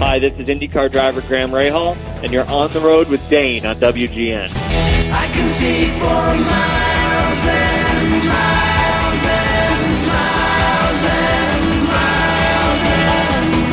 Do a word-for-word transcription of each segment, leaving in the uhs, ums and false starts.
Hi, this is IndyCar driver Graham Rahal, and you're on the road with Dane on W G N. I can see for miles and miles and miles and miles and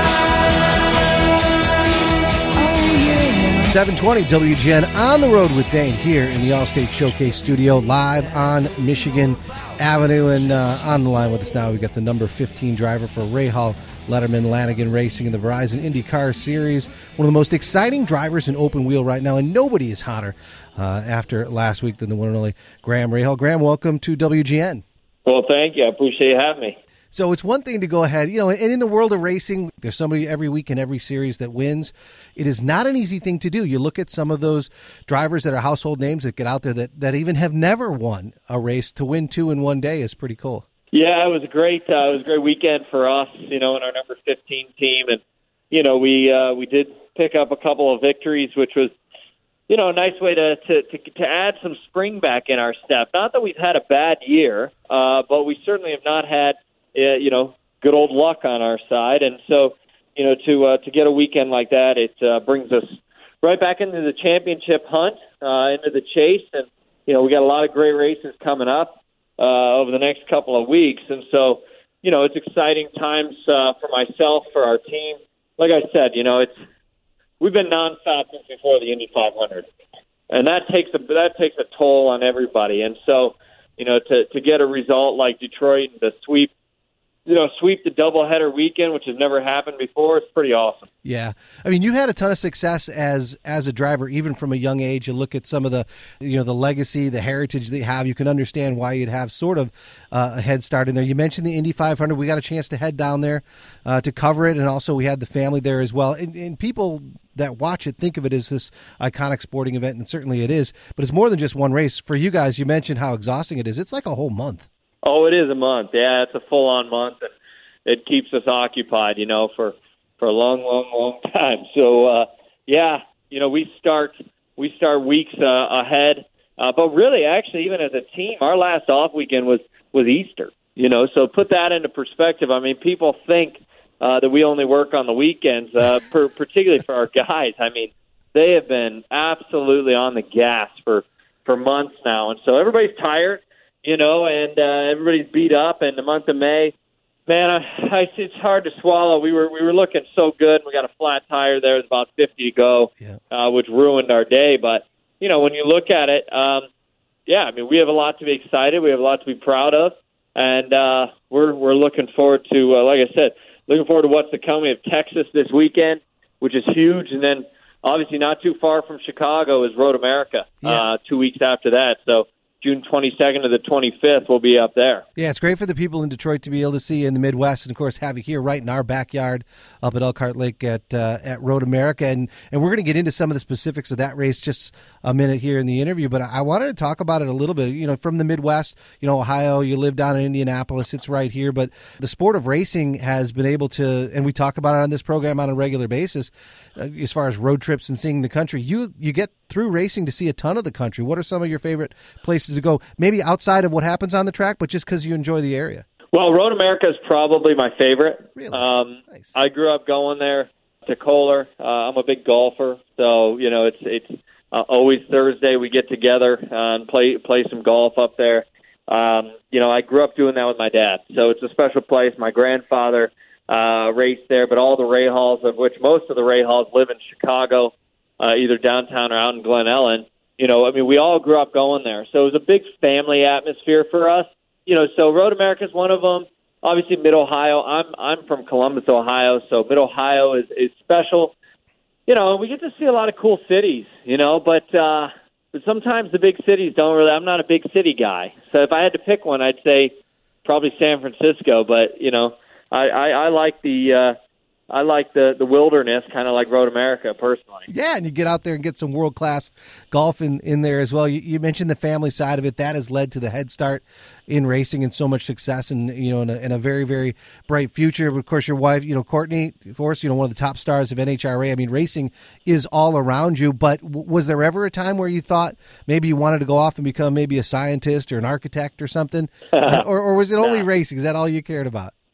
miles. Oh, yeah. seven twenty W G N on the road with Dane here in the Allstate Showcase studio, live on Michigan Avenue. And uh, on the line with us now, we've got the number fifteen driver for Rahal Letterman Lanigan Racing in the Verizon IndyCar Series. One of the most exciting drivers in open wheel right now, and nobody is hotter uh, after last week than the one and only Graham Rahal. Graham, welcome to W G N. Well, thank you. I appreciate you having me. So it's one thing to go ahead, you know, and in the world of racing, there's somebody every week in every series that wins. It is not an easy thing to do. You look at some of those drivers that are household names that get out there that, that even have never won a race. To win two in one day is pretty cool. Yeah, it was a great, uh, it was a great weekend for us, you know, in our number fifteen team, and you know, we uh, we did pick up a couple of victories, which was, you know, a nice way to to to, to add some spring back in our step. Not that we've had a bad year, uh, but we certainly have not had, uh, you know, good old luck on our side, and so, you know, to uh, to get a weekend like that, it uh, brings us right back into the championship hunt, uh, into the chase, and you know, we got a lot of great races coming up Uh, over the next couple of weeks. And so, you know, it's exciting times uh, for myself, for our team. Like I said, you know, it's we've been nonstop since before the Indy five hundred. And that takes a that takes a toll on everybody. And so, you know, to, to get a result like Detroit and to sweep, you know, sweep the doubleheader weekend, which has never happened before, it's pretty awesome. Yeah. I mean, you had a ton of success as as a driver, even from a young age. You look at some of the, you know, the legacy, the heritage that you have. You can understand why you'd have sort of uh, a head start in there. You mentioned the Indy five hundred. We got a chance to head down there uh, to cover it, and also we had the family there as well. And, and people that watch it think of it as this iconic sporting event, and certainly it is. But it's more than just one race. For you guys, you mentioned how exhausting it is. It's like a whole month. Oh, it is a month. Yeah, it's a full-on month, and it keeps us occupied, you know, for, for a long, long, long time. So, uh, yeah, you know, we start we start weeks uh, ahead. Uh, but really, actually, even as a team, our last off weekend was, was Easter, you know. So put that into perspective. I mean, people think uh, that we only work on the weekends, uh, per, particularly for our guys. I mean, they have been absolutely on the gas for, for months now. And so everybody's tired. You know, and uh, everybody's beat up. And the month of May, man, I, I, it's hard to swallow. We were we were looking so good. We got a flat tire there. There's about fifty to go, yeah. uh, which ruined our day. But you know, when you look at it, um, yeah, I mean, we have a lot to be excited. We have a lot to be proud of, and uh, we're we're looking forward to, uh, like I said, looking forward to what's to come. We have Texas this weekend, which is huge, and then obviously not too far from Chicago is Road America. Yeah. Uh, two weeks after that, so. June twenty-second to the twenty-fifth, we'll be up there. Yeah, it's great for the people in Detroit to be able to see in the Midwest, and of course have you here right in our backyard up at Elkhart Lake at uh, at Road America, and and we're going to get into some of the specifics of that race just a minute here in the interview. But I wanted to talk about it a little bit. You know, from the Midwest, you know, Ohio, you live down in Indianapolis, it's right here. But the sport of racing has been able to, and we talk about it on this program on a regular basis, uh, as far as road trips and seeing the country. You you get through racing to see a ton of the country. What are some of your favorite places to go, maybe outside of what happens on the track, but just because you enjoy the area? Well, Road America is probably my favorite. Really? Um, nice. I grew up going there to Kohler. Uh, I'm a big golfer, so you know it's it's uh, always Thursday we get together uh, and play play some golf up there. Um, you know, I grew up doing that with my dad, so it's a special place. My grandfather uh, raced there, but all the Rahals, of which most of the Rahals live in Chicago, uh, either downtown or out in Glen Ellen. You know, I mean, we all grew up going there. So it was a big family atmosphere for us. You know, so Road America is one of them. Obviously, Mid-Ohio. I'm I'm from Columbus, Ohio, so Mid-Ohio is, is special. You know, we get to see a lot of cool cities, you know, but, uh, but sometimes the big cities don't really – I'm not a big city guy. So if I had to pick one, I'd say probably San Francisco. But, you know, I, I, I like the uh, – I like the, the wilderness, kind of like Road America, personally. Yeah, and you get out there and get some world-class golf in, in there as well. You, you mentioned the family side of it. That has led to the head start in racing and so much success and, you know, in a, in a very, very bright future. Of course, your wife, you know, Courtney Force, you know, one of the top stars of N H R A. I mean, racing is all around you, but w- was there ever a time where you thought maybe you wanted to go off and become maybe a scientist or an architect or something? or, or was it only nah. racing? Is that all you cared about?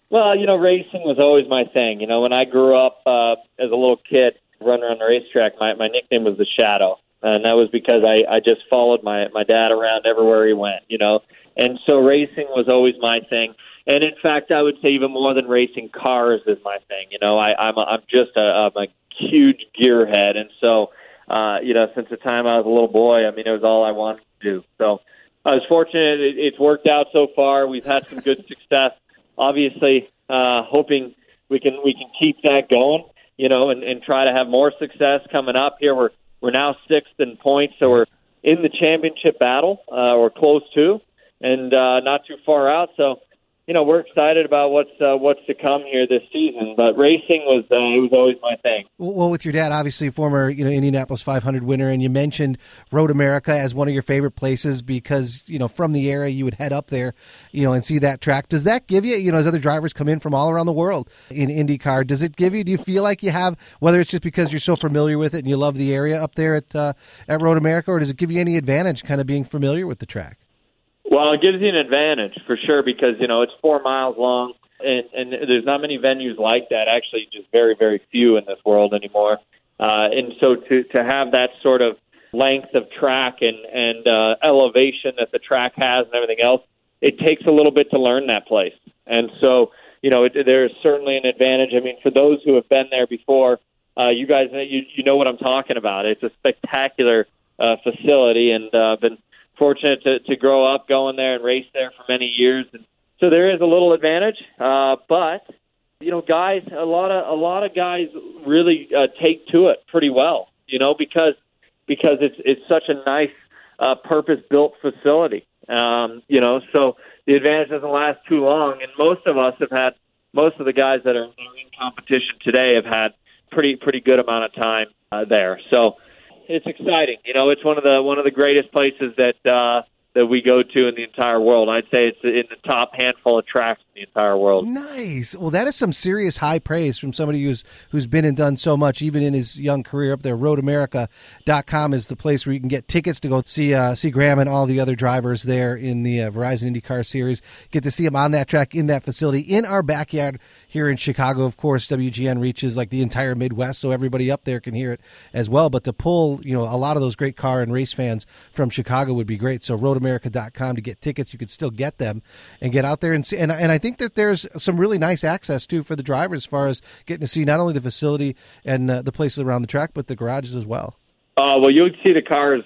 Well, you know, racing was always my thing. You know, when I grew up uh, as a little kid running around the racetrack, my, my nickname was the Shadow. And that was because I, I just followed my, my dad around everywhere he went, you know. And so racing was always my thing. And, in fact, I would say even more than racing, cars is my thing. You know, I, I'm, a, I'm just a, I'm a huge gearhead. And so, uh, you know, since the time I was a little boy, I mean, it was all I wanted to do. So I was fortunate. It, it's worked out so far. We've had some good success. Obviously, uh, hoping we can we can keep that going, you know, and, and try to have more success coming up here. We're we're now sixth in points, so we're in the championship battle. Uh, we're close to, and uh, not too far out. So, you know, we're excited about what's uh, what's to come here this season. But racing was uh, it was always my thing. Well, with your dad, obviously former you know Indianapolis five hundred winner, and you mentioned Road America as one of your favorite places because you know from the area you would head up there, you know, and see that track. Does that give you, you know, as other drivers come in from all around the world in IndyCar, does it give you? Do you feel like you have, whether it's just because you're so familiar with it and you love the area up there at uh, at Road America, or does it give you any advantage, kind of being familiar with the track? Well, it gives you an advantage for sure because, you know, it's four miles long and, and there's not many venues like that, actually just very, very few in this world anymore. Uh, and so to, to have that sort of length of track and, and uh, elevation that the track has and everything else, it takes a little bit to learn that place. And so, you know, it, there's certainly an advantage. I mean, for those who have been there before, uh, you guys, you, you know what I'm talking about. It's a spectacular uh, facility and uh, been fortunate to, to grow up going there and race there for many years. And so there is a little advantage, uh, but, you know, guys, a lot of a lot of guys really uh, take to it pretty well, you know, because because it's it's such a nice uh, purpose-built facility, um, you know, so the advantage doesn't last too long. And most of us have had, most of the guys that are in competition today have had pretty pretty good amount of time uh, there. So it's exciting. You know, it's one of the one of the greatest places that uh, that we go to in the entire world. I'd say it's in the top handful of tracks in the entire world. Nice. Well, that is some serious high praise from somebody who's who's been and done so much, even in his young career up there. road america dot com is the place where you can get tickets to go see uh, see Graham and all the other drivers there in the uh, Verizon IndyCar Series. Get to see them on that track in that facility in our backyard here in Chicago. Of course, W G N reaches like the entire Midwest, so everybody up there can hear it as well. But to pull, you know, a lot of those great car and race fans from Chicago would be great. So road america dot com to get tickets. You could still get them and get out there and see. And, and I think that there's some really nice access too for the drivers as far as getting to see not only the facility and uh, the places around the track, but the garages as well. Uh, well, you would see the cars,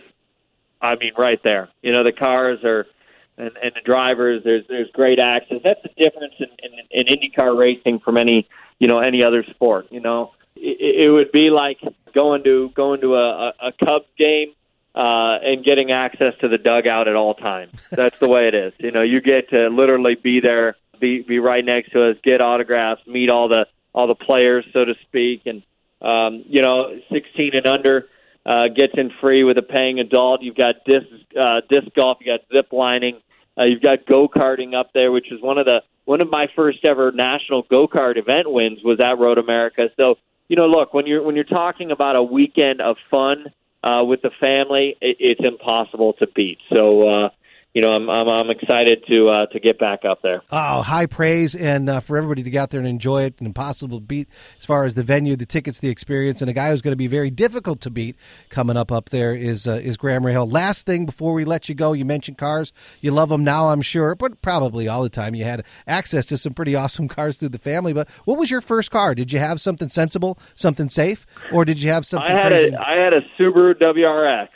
I mean, right there. You know, the cars are, and, and the drivers, there's there's great access. That's the difference in, in, in IndyCar racing from any, you know, any other sport. You know, it, it would be like going to going to a, a Cubs game uh, and getting access to the dugout at all times. That's the way it is. You know, you get to literally be there, be be right next to us, get autographs, meet all the all the players, so to speak, and um, you know, sixteen and under uh, gets in free with a paying adult. You've got disc uh, disc golf, you got zip lining, uh, you've got go karting up there, which is one of the one of my first ever national go kart event wins was at Road America. So you know, look, when you're when you're talking about a weekend of fun uh, with the family, it, it's impossible to beat. So. Uh, You know, I'm I'm, I'm excited to uh, to get back up there. Oh, high praise, and uh, for everybody to get out there and enjoy it, an impossible to beat as far as the venue, the tickets, the experience, and a guy who's going to be very difficult to beat coming up up there is uh, is Graham Rahal. Last thing before we let you go, you mentioned cars. You love them now, I'm sure, but probably all the time. You had access to some pretty awesome cars through the family. But what was your first car? Did you have something sensible, something safe, or did you have something I had crazy? A, I had a Subaru W R X.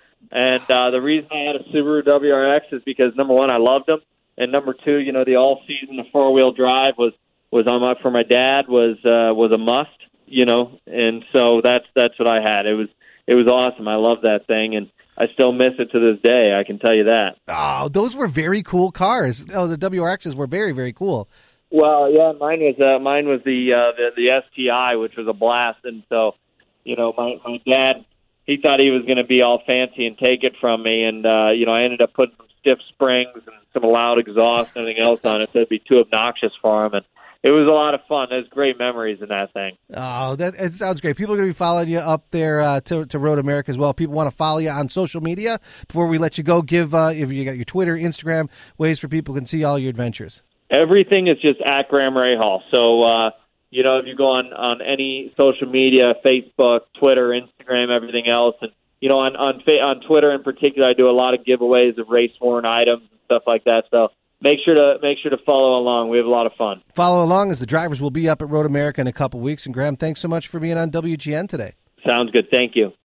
And uh, the reason I had a Subaru W R X is because, number one, I loved them. And number two, you know, the all-season, the four-wheel drive was, was on my, for my dad was uh, was a must, you know. And so that's that's what I had. It was it was awesome. I love that thing, and I still miss it to this day, I can tell you that. Oh, those were very cool cars. Oh, the W R Xs were very, very cool. Well, yeah, mine was uh, mine was the, uh, the the S T I, which was a blast. And so, you know, my, my dad, he thought he was going to be all fancy and take it from me. And, uh, you know, I ended up putting some stiff springs and some loud exhaust and everything else on it. So it'd be too obnoxious for him. And it was a lot of fun. There's great memories in that thing. Oh, that it sounds great. People are going to be following you up there uh, to, to Road America as well. People want to follow you on social media. Before we let you go, give, uh, if you got your Twitter, Instagram, ways for people can see all your adventures. everything is just at Graham Rahal. So, uh, you know, if you go on, on any social media, Facebook, Twitter, Instagram, everything else, and, you know, on, on, on Twitter in particular, I do a lot of giveaways of race-worn items and stuff like that. So make sure to make sure to follow along. We have a lot of fun. Follow along as the drivers will be up at Road America in a couple weeks. And, Graham, thanks so much for being on W G N today. Sounds good. Thank you.